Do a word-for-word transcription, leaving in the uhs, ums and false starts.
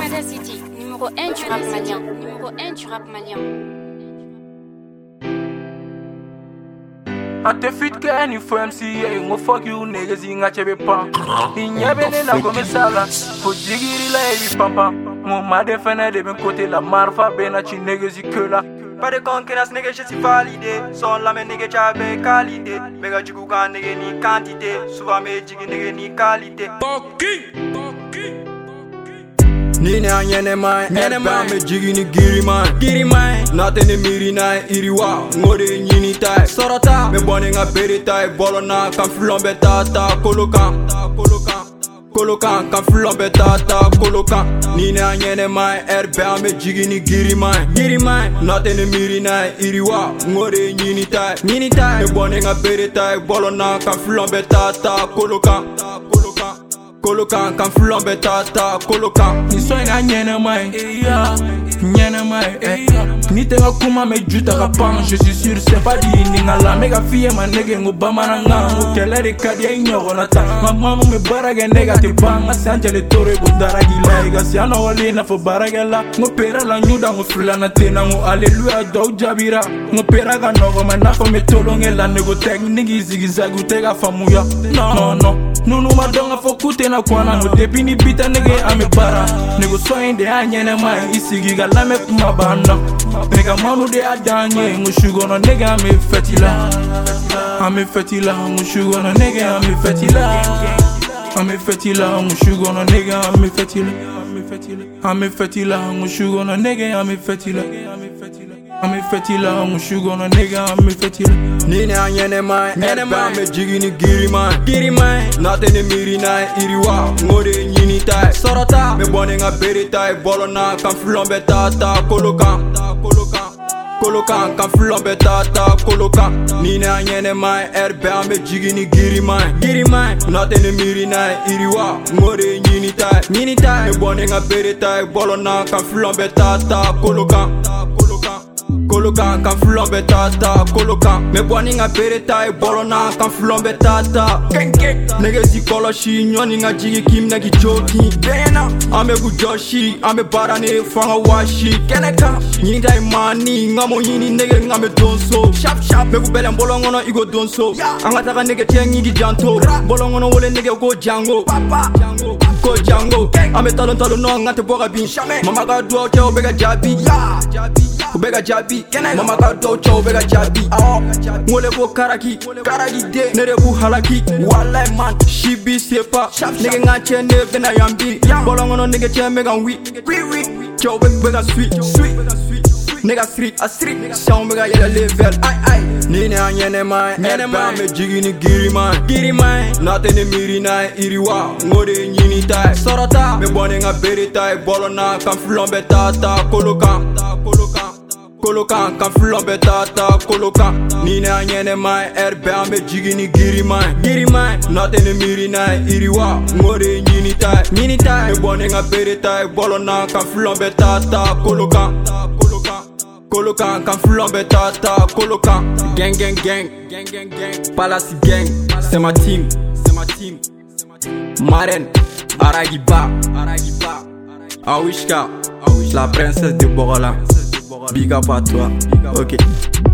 Mada City, numéro un du rap malien. Numéro un du rap malien. I te fit que any for M C A, ngo fuck you niggas inga chebe pan. Inye na come sala, for jigiri la evi pampa. Mo ma defene de ben côté la marfa bena chi niggas que là. Pas de concurrence nigga je suis validé. Son la men nigga j'avais qualité. Mega jigu kan nigga ni quantité. Souvent me jigi nigga ni qualité. Nini anyene mai, elba me jigi ni giri mai, giri mai. Nate ne miri na iriwa, ngode nyini tai. Sorota, me bone nga beri tai, bolona kan flombe tata, kolokan, kolokan, kolokan, kan flombe tata, kolokan. Nini anyene mai, elba me jigi ni giri mai, giri mai. Nate ne miri na iriwa, ngode nyini tai, nyini tai. Me bone nga beri tai, bolona kan flombe tata, kolokan, kolokan. Kolokan kan flambe tata kolokan ni so nga nyene mai yeah nyene mai eh ni te kuma me juta ka pan je suis sûr c'est pas dit ni ngala mega fie ma nege ngobama na nga ukelere kadi inyoro na ta mama me barage nega te banga sanjele tore budara gila iga si ana wali na fo barage la ngopera la nyuda ngofula na tena ngo alleluia do jabira ngopera ga nogo na fo me tolongela nego technique zigizagu tega famuya no no no nunu madonga fo kute na kwana ngo depini bita nege ame bara nego so inde anyene mai isigi ga lame kuma banda nega manu de adanye ngo shugono nega ame fetila ame fetila ngo shugono nega ame fetila ame fetila ngo shugono nega ame fetila ame fetila ngo shugono nega ame fetila ame fetila ngo shugono nega ame fetila Nini anyene mai, elba me jigi ni giri mai, giri mai. Nate ne miri na iriwa, ngode nyini tai. Sorota, me bone nga beri tai, bolona kan flombe tata, kolokan, kolokan, kolokan, kan flombe tata, kolokan. Nini anyene mai, elba me jigi ni giri mai, giri mai. Nate ne miri na iriwa, ngode nyini tai, nyini tai. Me bone nga beri tai, bolona kan flombe tata, kolokan, kolokan. Kolokan kan flombe tata, kolokan. Me bwani nga bere tai, bolona kan flombe tata. Nege si koloshi, nyoni nga jigi kim na kichoki. Ame gu joshi, ame barane fanga washi. Nyini dai mani, nga mo yini nege nga me donso. Shap shap, me gu bele bolongono igo donso. Anga taka nege tiengi di janto. Bolongono wole nege go jango. Go jango, ame talon talon no nga te boga bin. Mama ga duo ke obega jabi. Ubega jabi, mama ka do cho ubega jabi. Ngole bo karaki, karaki de nere bu halaki. Wallahi man, she be sepa. Nigga nga chende bena yambi. Bolongono nigga chende mega wi. Cho ubega sweet, sweet. Nigga street, a street. Sound mega yellow level. Ay ay. Nini anyene mai, elba me jigi ni giri mai, giri mai. Nate ne miri na iriwa, ngode nyini tai. Sorota, me bone nga beri tai, bolona kan flombe tata, kolokan, kolokan. Kolokan kan flombe tata, kolokan. Nini anyene mai, elba me jigi ni giri mai, giri mai. Nate ne miri na iriwa, ngode nyini tai, nyini tai. Me bone nga beri tai, bolona kan flombe tata, kolokan, kolokan. Kolokan kan flombe tata, kolokan. Gang gang gang, gang gang gang. Palace gang, c'est ma team, c'est ma team. Maren, Aragiba, Aragiba. Awishka, la princesse de Borola. Big up à toi, ok.